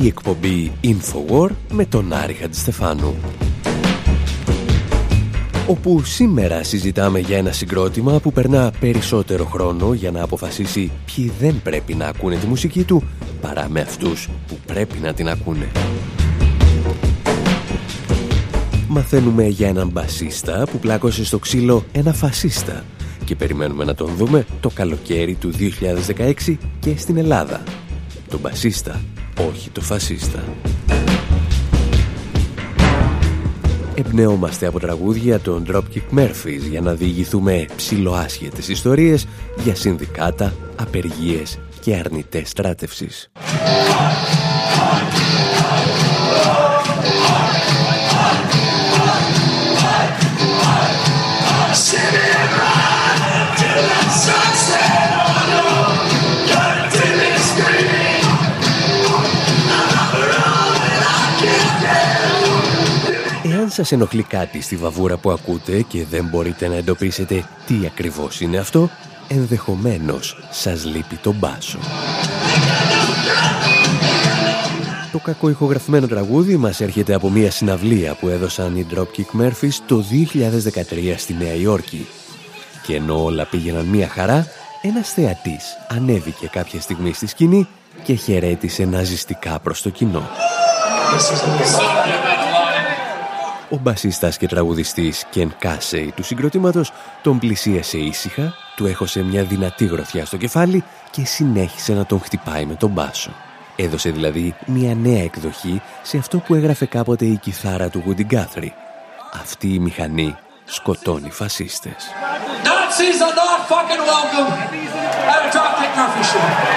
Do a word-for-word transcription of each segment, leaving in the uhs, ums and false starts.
η εκπομπή Infowar με τον Άρη Χατζηστεφάνου, όπου σήμερα συζητάμε για ένα συγκρότημα που περνά περισσότερο χρόνο για να αποφασίσει ποιοι δεν πρέπει να ακούνε τη μουσική του παρά με αυτούς που πρέπει να την ακούνε. Μαθαίνουμε για έναν μπασίστα που πλάκωσε στο ξύλο ένα φασίστα και περιμένουμε να τον δούμε το καλοκαίρι του δύο χιλιάδες δεκαέξι και στην Ελλάδα. Τον μπασίστα, όχι το φασίστα. Εμπνεόμαστε από τραγούδια των Dropkick Murphys για να διηγηθούμε ψιλοάσχετες ιστορίες για συνδικάτα, απεργίες και αρνητές στράτευσης. Εάν σας ενοχλεί κάτι στη βαβούρα που ακούτε και δεν μπορείτε να εντοπίσετε τι ακριβώς είναι αυτό, ενδεχομένως σας λείπει το μπάσο. Το κακό ηχογραφημένο τραγούδι μας έρχεται από μια συναυλία που έδωσαν οι Dropkick Murphys το δύο χιλιάδες δεκατρία στη Νέα Υόρκη. Και ενώ όλα πήγαιναν μια χαρά, ένας θεατής ανέβηκε κάποια στιγμή στη σκηνή και χαιρέτησε ναζιστικά προς το κοινό. Ο μπασίστας και τραγουδιστής Ken Casey του συγκροτήματος τον πλησίασε ήσυχα, του έχωσε μια δυνατή γροθιά στο κεφάλι και συνέχισε να τον χτυπάει με τον μπάσο. Έδωσε δηλαδή μια νέα εκδοχή σε αυτό που έγραφε κάποτε η κιθάρα του Woody Guthrie. Αυτή η μηχανή σκοτώνει φασίστες. Nazis are not fucking welcome at a Dropkick Murphys show.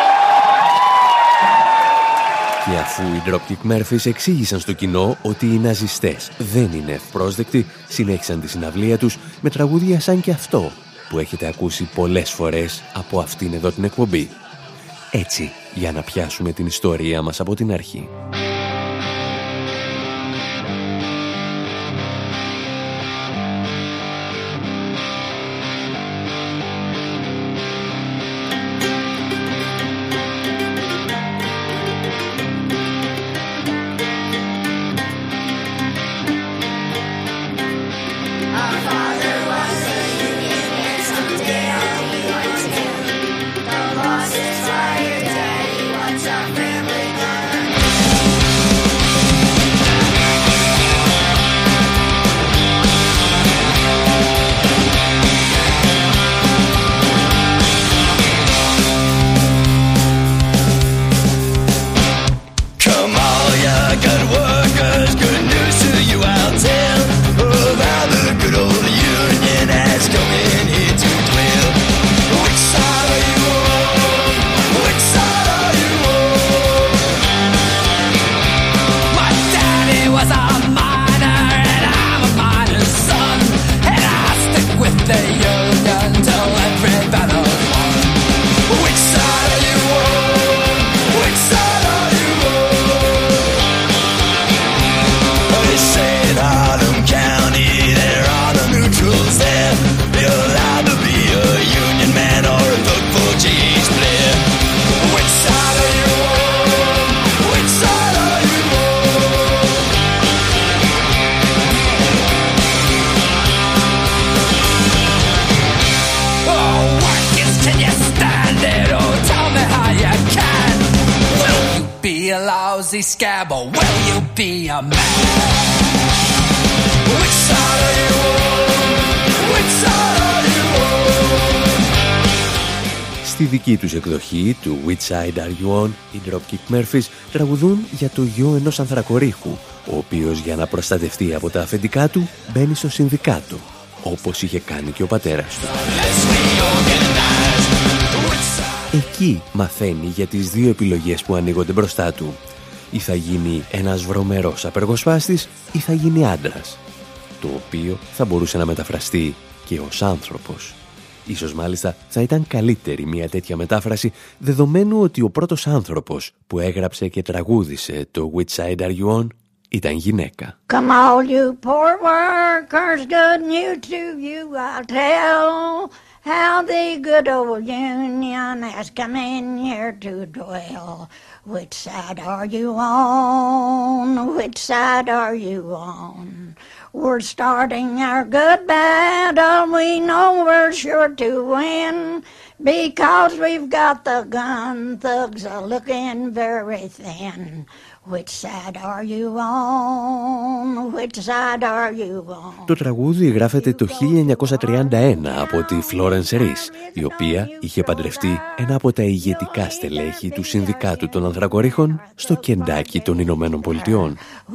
Και αφού οι Dropkick Murphys εξήγησαν στο κοινό ότι οι ναζιστές δεν είναι ευπρόσδεκτοι, συνέχισαν τη συναυλία τους με τραγούδια σαν και αυτό που έχετε ακούσει πολλές φορές από αυτήν εδώ την εκπομπή. Έτσι, για να πιάσουμε την ιστορία μας από την αρχή. Scab, or will you be a man? Which side are you on? Which side are you on? Στη δική τους εκδοχή του Which Side Are You On, οι Dropkick Murphys τραγουδούν για το γιο ενός ανθρακορίχου, ο οποίος για να προστατευτεί από τα αφεντικά του μπαίνει στο συνδικάτο, όπως είχε κάνει και ο πατέρας του. Εκεί μαθαίνει για τις δύο επιλογές που ανοίγονται μπροστά του. Ή θα γίνει ένας βρωμερός απεργοσπάστης ή θα γίνει άντρας, το οποίο θα μπορούσε να μεταφραστεί και ως άνθρωπος. Ίσως μάλιστα θα ήταν καλύτερη μια τέτοια μετάφραση, δεδομένου ότι ο πρώτος άνθρωπος που έγραψε και τραγούδισε το Which Side Are You On ήταν γυναίκα. Come all you poor workers, good news to you I'll tell. how the good old Union has come in here to dwell. Which side are you on? Which side are you on? We're starting our good battle, we know we're sure to win, because we've got the gun thugs are looking very thin. Which side are you on? Which side are you on? Το τραγούδι γράφεται το χίλια εννιακόσια τριάντα ένα από τη Florence Rees, η οποία είχε παντρευτεί ένα από τα ηγετικά στελέχη του Συνδικάτου των Ανθρακορίχων στο Κεντάκι των Ηνωμένων Πολιτειών.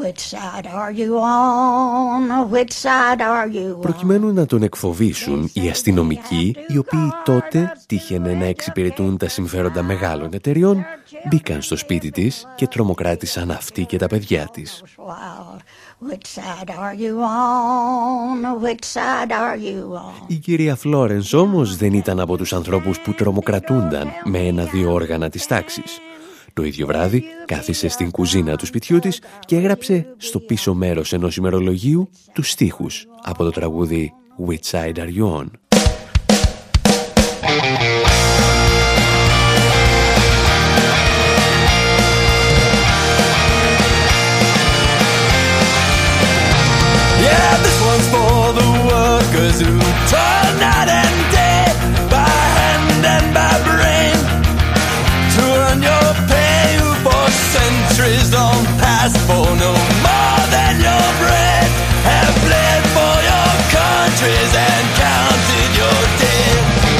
Προκειμένου να τον εκφοβήσουν οι αστυνομικοί, οι οποίοι τότε τύχαινε να εξυπηρετούν τα συμφέροντα μεγάλων εταιριών, μπήκαν στο σπίτι της και τρομοκράτησαν αυτή και τα παιδιά της. Η κυρία Φλόρενς όμως δεν ήταν από τους ανθρώπους που τρομοκρατούνταν με ένα-δύο όργανα της τάξης. Το ίδιο βράδυ κάθισε στην κουζίνα του σπιτιού της και έγραψε στο πίσω μέρος ενός ημερολογίου τους στίχους από το τραγούδι «Which side are you on?» Yeah, this one's for the workers who toil night and day, by hand and by brain, to earn your pay, who for centuries don't pass for no more than your bread, have bled for your countries and counted your dead.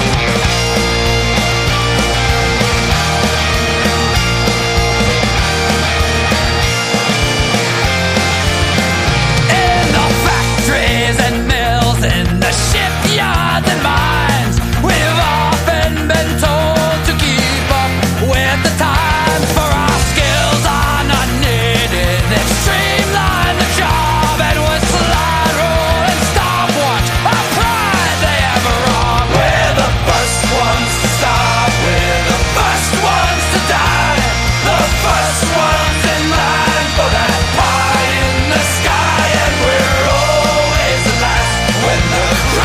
Shipyards and mines, we've often been told to keep up with the times, for our skills are not needed. They've streamlined the job and with slide rule and stopwatch, our pride they have wrong. We're the first ones to start, we're the first ones to die, the first ones in line for that pie in the sky, and we're always the last when the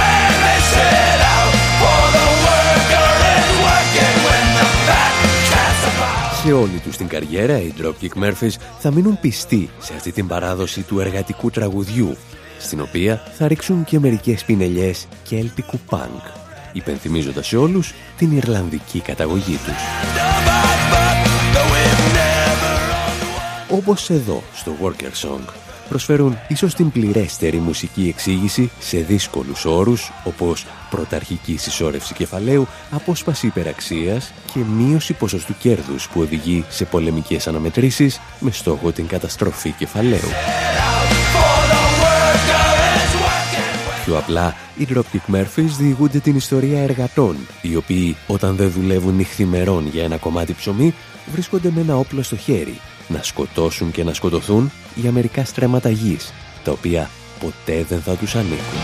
Σε όλη τους την καριέρα, οι Dropkick Murphys θα μείνουν πιστοί σε αυτή την παράδοση του εργατικού τραγουδιού, στην οποία θα ρίξουν και μερικές πινελιές κέλτικου πανκ, υπενθυμίζοντας σε όλους την Ιρλανδική καταγωγή τους. Όπως εδώ, στο Worker Song, προσφέρουν ίσως την πληρέστερη μουσική εξήγηση σε δύσκολους όρους, όπως πρωταρχική συσσόρευση κεφαλαίου, απόσπαση υπεραξίας και μείωση ποσοστού κέρδους που οδηγεί σε πολεμικές αναμετρήσεις με στόχο την καταστροφή κεφαλαίου. Πιο απλά, οι Dropkick Murphys διηγούνται την ιστορία εργατών, οι οποίοι όταν δεν δουλεύουν νυχθημερών για ένα κομμάτι ψωμί, βρίσκονται με ένα όπλο στο χέρι, να σκοτώσουν και να σκοτωθούν για μερικά στρέμματα γης, τα οποία ποτέ δεν θα τους ανήκουν.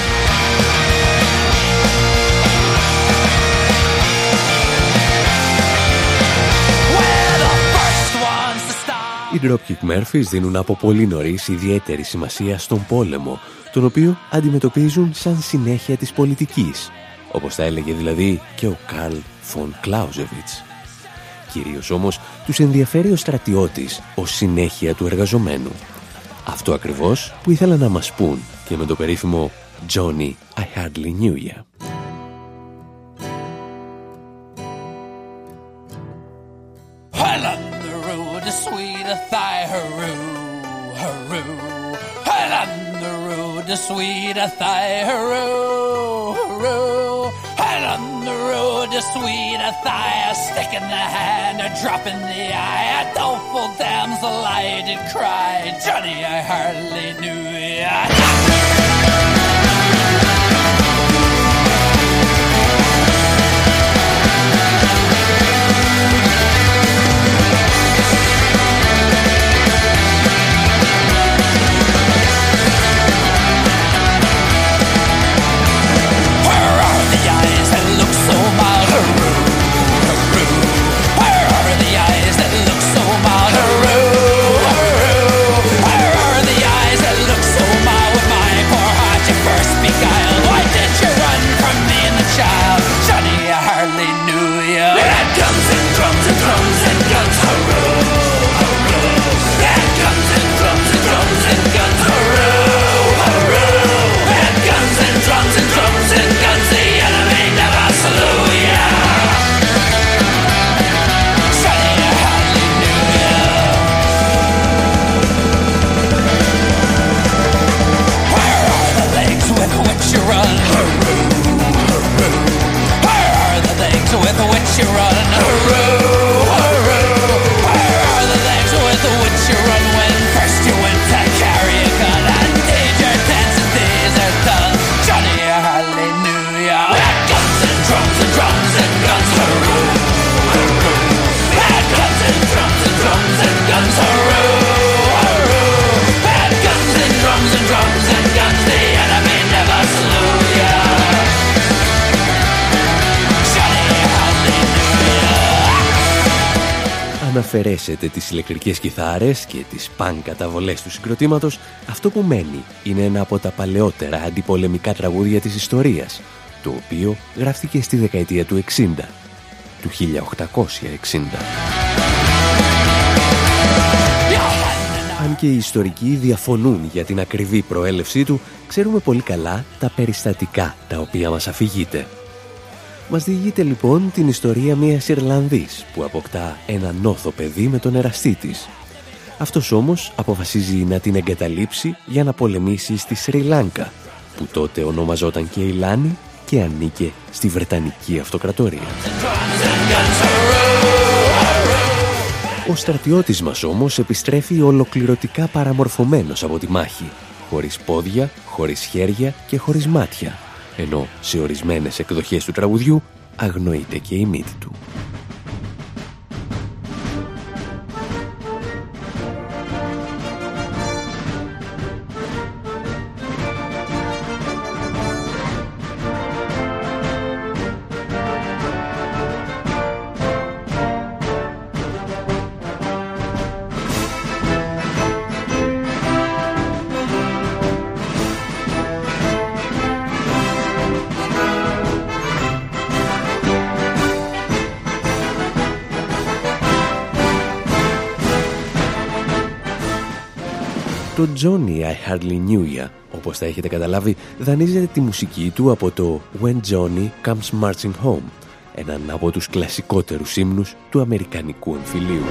Οι Dropkick Murphys δίνουν από πολύ νωρίς ιδιαίτερη σημασία στον πόλεμο, τον οποίο αντιμετωπίζουν σαν συνέχεια της πολιτικής, όπως θα έλεγε δηλαδή και ο Καρλ φον Κλάουζεβιτς. Κυρίως όμως τους ενδιαφέρει ο στρατιώτης ως συνέχεια του εργαζομένου. Αυτό ακριβώς που ήθελαν να μας πούν και με το περίφημο Johnny, I hardly knew ya. Well, on the road to sweet a thigh, hurroo, hurroo. Well, on the road to sweet a thigh, hurroo, hurroo. Well, on the road to sweet a thigh, a stick in the hand, a drop in the eye, a doleful damsel I did cry, Johnny, I hardly knew ya. Where are the eyes that look so mild with my which you run? Hooroo, hooroo. Where are the legs with which you run when first you went to carry a gun and did your dance and these are done? Johnny, hallelujah. We had guns and drums and drums and guns, hooroo, hooroo. We had guns and drums and drums and guns, hooroo, hooroo. We had guns and drums and drums and guns, the enemy never slew ya. Αν αφαιρέσετε τις ηλεκτρικές κιθάρες και τις παν καταβολές του συγκροτήματος, αυτό που μένει είναι ένα από τα παλαιότερα αντιπολεμικά τραγούδια της ιστορίας, το οποίο γράφτηκε στη δεκαετία του εξήντα, του χίλια οκτακόσια εξήντα. Αν και οι ιστορικοί διαφωνούν για την ακριβή προέλευσή του, ξέρουμε πολύ καλά τα περιστατικά τα οποία μας αφηγείται. Μας διηγείται λοιπόν την ιστορία μιας Ιρλανδής που αποκτά ένα νόθο παιδί με τον εραστή της. Αυτός όμως αποφασίζει να την εγκαταλείψει για να πολεμήσει στη Σρι Λάνκα, που τότε ονομαζόταν και Ηλάνη και ανήκε στη Βρετανική Αυτοκρατορία. Ο στρατιώτης μας όμως επιστρέφει ολοκληρωτικά παραμορφωμένος από τη μάχη, χωρίς πόδια, χωρίς χέρια και χωρίς μάτια, ενώ σε ορισμένες εκδοχές του τραγουδιού αγνοείται και η μύτη του. Το Johnny I Hardly Knew Ya, όπως θα έχετε καταλάβει, δανείζεται τη μουσική του από το When Johnny Comes Marching Home, έναν από τους κλασικότερους ύμνους του αμερικανικού εμφυλίου.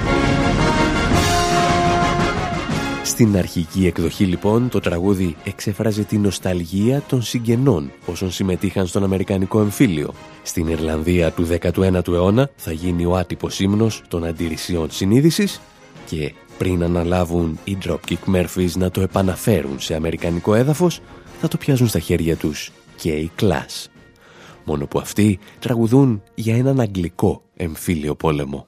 Στην αρχική εκδοχή λοιπόν το τραγούδι εξέφραζε τη νοσταλγία των συγγενών όσων συμμετείχαν στον αμερικανικό εμφύλιο. Στην Ιρλανδία του δέκατου ένατου αιώνα θα γίνει ο άτυπος ύμνος των αντιρρησιών συνείδησης και πριν αναλάβουν οι Dropkick Murphys να το επαναφέρουν σε αμερικανικό έδαφος, θα το πιάζουν στα χέρια τους και οι Clash. Μόνο που αυτοί τραγουδούν για έναν αγγλικό εμφύλιο πόλεμο.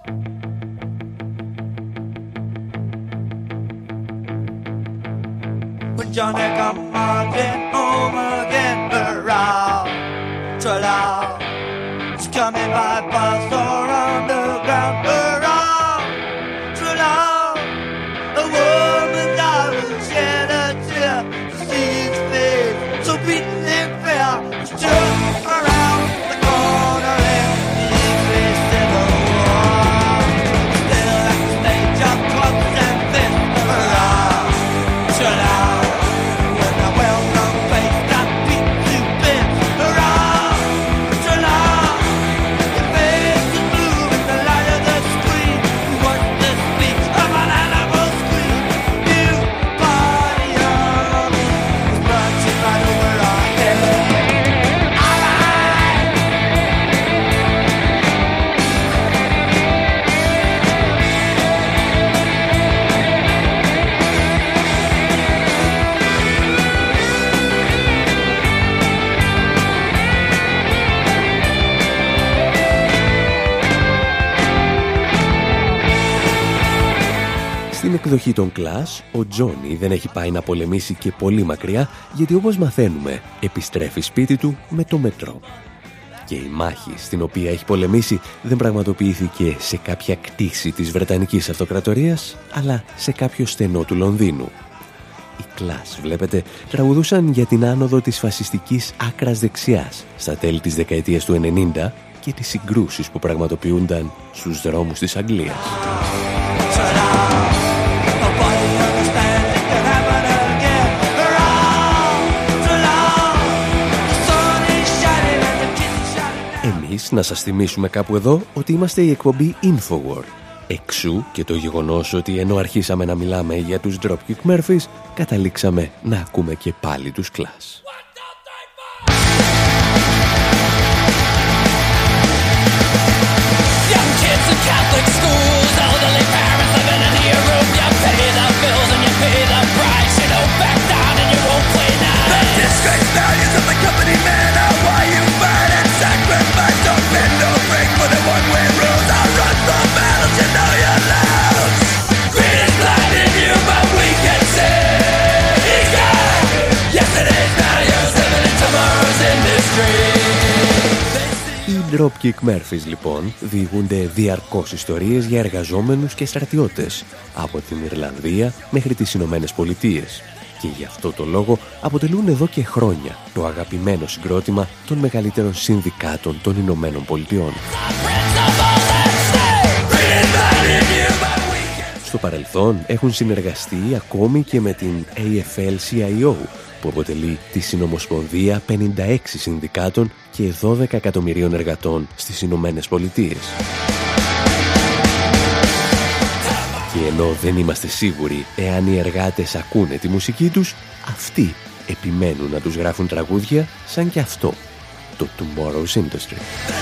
Johnny come marching home again, hurrah, tra-la. It's coming by bus or underground, hurrah, tra-la. A woman's eyes will shed a tear to see his face, so beaten and fair. It's just around the corner and the English Civil War. Still at the stage of clubs and fists, hurrah, tra-la. Στην εκδοχή των Clash, ο Τζόνι δεν έχει πάει να πολεμήσει και πολύ μακριά, γιατί όπως μαθαίνουμε, επιστρέφει σπίτι του με το μετρό. Και η μάχη στην οποία έχει πολεμήσει δεν πραγματοποιήθηκε σε κάποια κτήση της Βρετανικής Αυτοκρατορίας, αλλά σε κάποιο στενό του Λονδίνου. Οι Clash, βλέπετε, τραγουδούσαν για την άνοδο της φασιστικής άκρας δεξιάς στα τέλη της δεκαετίας του ενενήντα και τις συγκρούσεις που πραγματοποιούνταν στους δρόμους της Αγγλίας. Εμείς να σας θυμίσουμε κάπου εδώ ότι είμαστε η εκπομπή Infowar. Εξού και το γεγονός ότι ενώ αρχίσαμε να μιλάμε για τους Dropkick Murphys, καταλήξαμε να ακούμε και πάλι τους Clash. Οι Dropkick Murphys λοιπόν διηγούνται διαρκώς ιστορίες για εργαζόμενους και στρατιώτες από την Ιρλανδία μέχρι τις Ηνωμένες Πολιτείες και γι' αυτό το λόγο αποτελούν εδώ και χρόνια το αγαπημένο συγκρότημα των μεγαλύτερων συνδικάτων των Ηνωμένων Πολιτειών. Στο παρελθόν έχουν συνεργαστεί ακόμη και με την έι εφ ελ σι άι ο, που αποτελεί τη συνομοσπονδία πενήντα έξι συνδικάτων και δώδεκα εκατομμυρίων εργατών στις Ηνωμένες Πολιτείες. Και ενώ δεν είμαστε σίγουροι εάν οι εργάτες ακούνε τη μουσική τους, αυτοί επιμένουν να τους γράφουν τραγούδια σαν και αυτό, το Tomorrow's Industry.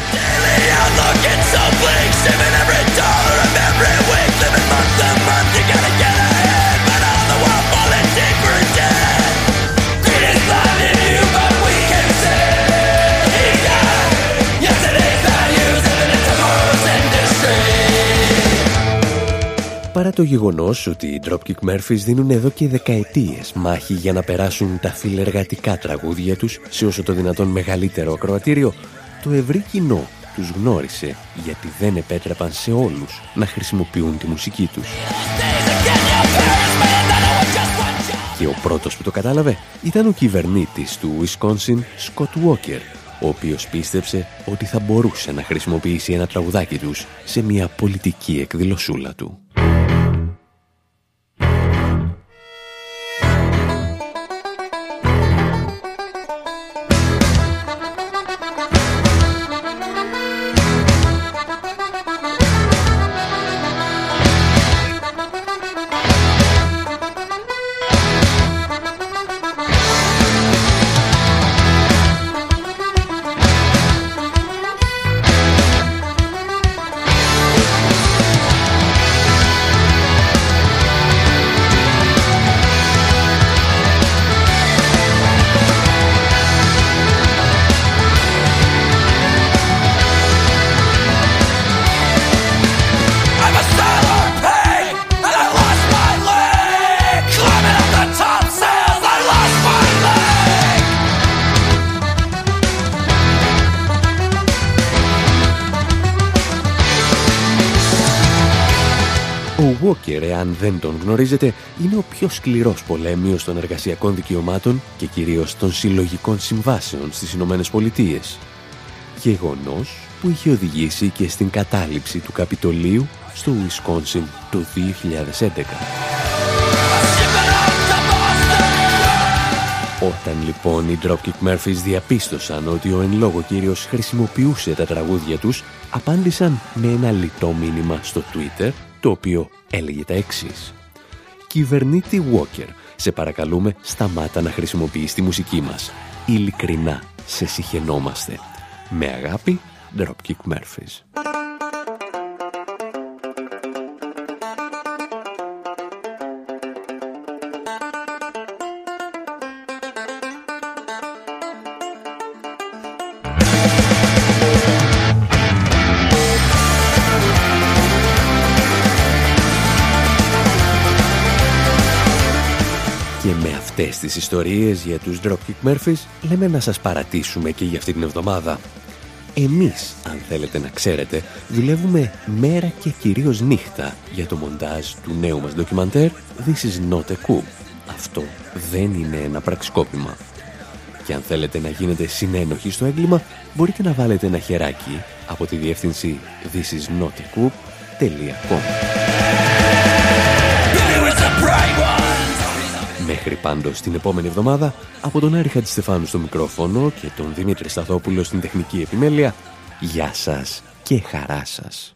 Παρά το γεγονός ότι οι Dropkick Murphys δίνουν εδώ και δεκαετίες μάχη για να περάσουν τα φιλεργατικά τραγούδια τους σε όσο το δυνατόν μεγαλύτερο ακροατήριο, το ευρύ κοινό τους γνώρισε γιατί δεν επέτρεπαν σε όλους να χρησιμοποιούν τη μουσική τους. Και ο πρώτος που το κατάλαβε ήταν ο κυβερνήτης του Wisconsin, Scott Walker, ο οποίος πίστεψε ότι θα μπορούσε να χρησιμοποιήσει ένα τραγουδάκι τους σε μια πολιτική εκδηλωσούλα του. Ο Walker, εάν δεν τον γνωρίζετε, είναι ο πιο σκληρός πολέμιος των εργασιακών δικαιωμάτων και κυρίως των συλλογικών συμβάσεων στις Ηνωμένες Πολιτείες. Γεγονός που είχε οδηγήσει και στην κατάληψη του Καπιτολίου στο Wisconsin το δύο χιλιάδες έντεκα. Όταν λοιπόν οι Dropkick Murphys διαπίστωσαν ότι ο εν λόγω κύριος χρησιμοποιούσε τα τραγούδια τους, απάντησαν με ένα λιτό μήνυμα στο Twitter, το οποίο έλεγε τα εξής: «Κυβερνήτη Walker, σε παρακαλούμε σταμάτα να χρησιμοποιείς τη μουσική μας. Ειλικρινά σε συχαινόμαστε. Με αγάπη, Dropkick Murphys». Αυτές τις ιστορίες για τους Dropkick Murphys λέμε να σας παρατήσουμε και για αυτή την εβδομάδα. Εμείς, αν θέλετε να ξέρετε, δουλεύουμε μέρα και κυρίως νύχτα για το μοντάζ του νέου μας ντοκιμαντέρ This is not a coup. Αυτό δεν είναι ένα πραξικόπημα. Και αν θέλετε να γίνετε συνένοχοι στο έγκλημα, μπορείτε να βάλετε ένα χεράκι από τη διεύθυνση this is not a coup τελεία com. Μέχρι πάντως την επόμενη εβδομάδα, από τον Άρη Χατζηστεφάνου στο μικρόφωνο και τον Δημήτρη Σταθόπουλο στην τεχνική επιμέλεια, γεια σας και χαρά σας.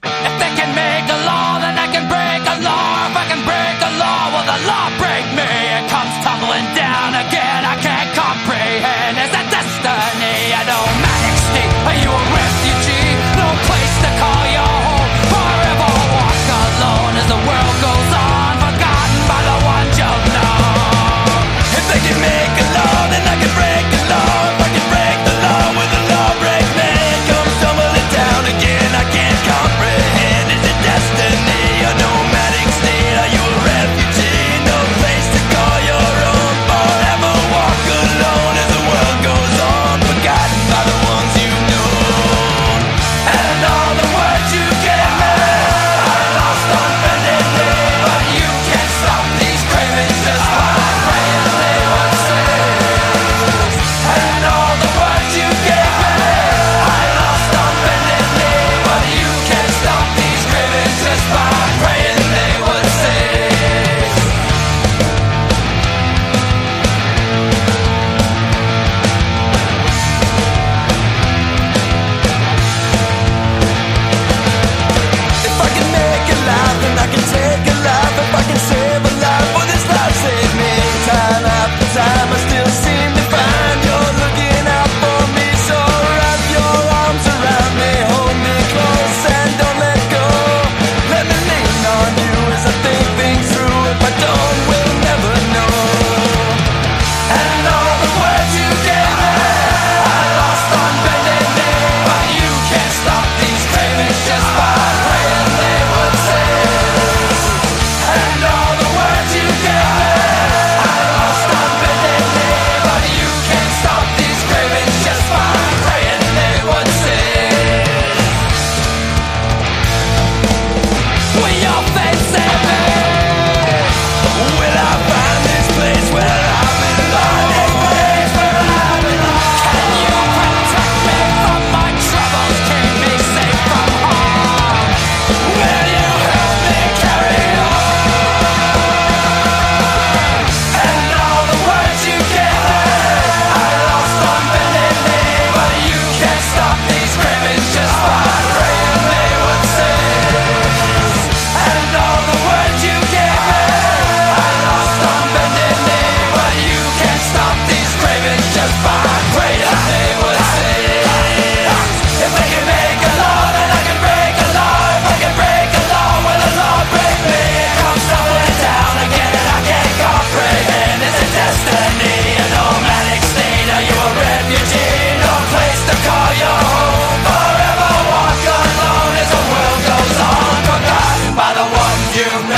Destiny, a nomadic state. Are you a refugee? No place to one you know.